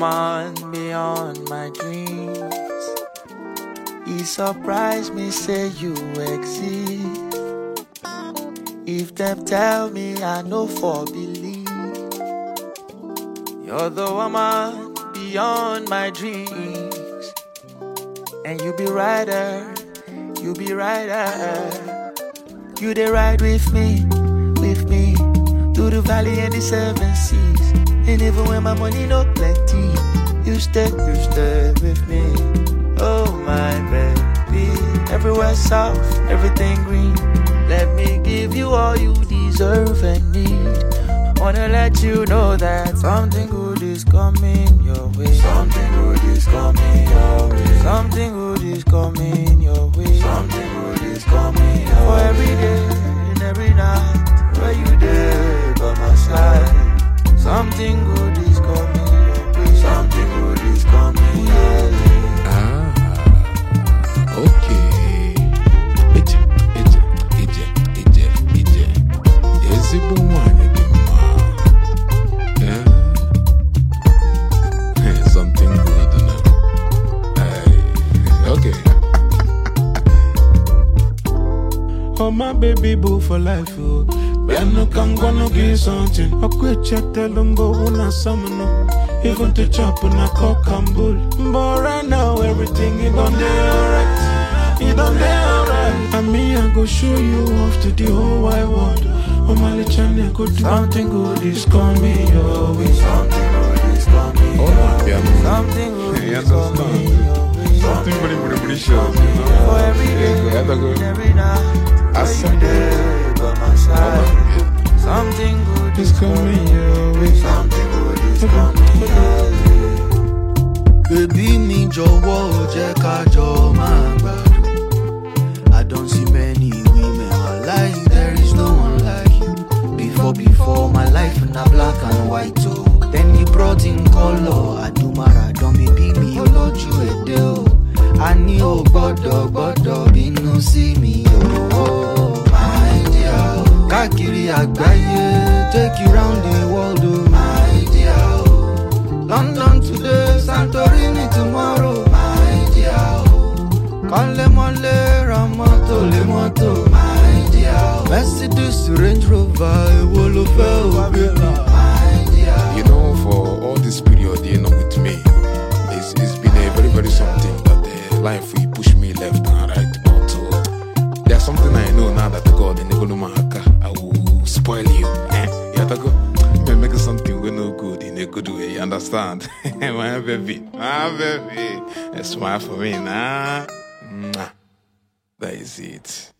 woman beyond my dreams. He surprised me, say you exist. If them tell me, I know for believe. You're the woman beyond my dreams. And you be right there, you be right there. You dey ride with me, through the valley and the 7 seas. And even when my money no plenty, you stay with me. Oh my baby, everywhere soft, everything green. Let me give you all you deserve and need. Wanna let you know that something good is coming your way. Something good is coming your way. Something good is coming your way. Something good is coming your way. For every day and every night, where you there by my side. Something good is coming your way. Something good is coming your way. Okay. Is it the one? Something good enough. Okay. Oh my baby boo for life, oh. Ben no can gonna get something. I quit chat tell them go on summer. Even to chop on a cock and bull. But right now everything is on there alright. It on there alright. And me I go show you off to the whole wide world. Oh my little channel go do. Something good is coming your way. Something good is coming your way. Something good is coming your way. Something very sure. For every day and every night, where you there by my side. Something good is coming your way. Something good is coming your way. Baby mi jọ̀wọ́ jẹ́ ká jọ máa gbádùn. I don't see many women like there is no one like you. Before my life in a black and white too. Then you brought in color. Adumara don't baby me olójú èdè o. Àní o gbọ́dọ̀ bínú sí mi o. My dear o. Káàkiri àgbáyé, take you round the world o. My dear o. London today, Santorini tomorrow. My dear o. Kọ́lé mọ́lé, ra mọ́tò lé mọ́tò. My dear o. Mercedes, Range Rover, èwo ló fẹ́ o baby. My dear o. You know, for all this period, with me, it's been a very something that life will push me left and right. But there's something I know now that God in Mahaka, I will spoil you. You have to go. Make something we no good in a good way. You understand? My baby, smile for me, nah. That is it.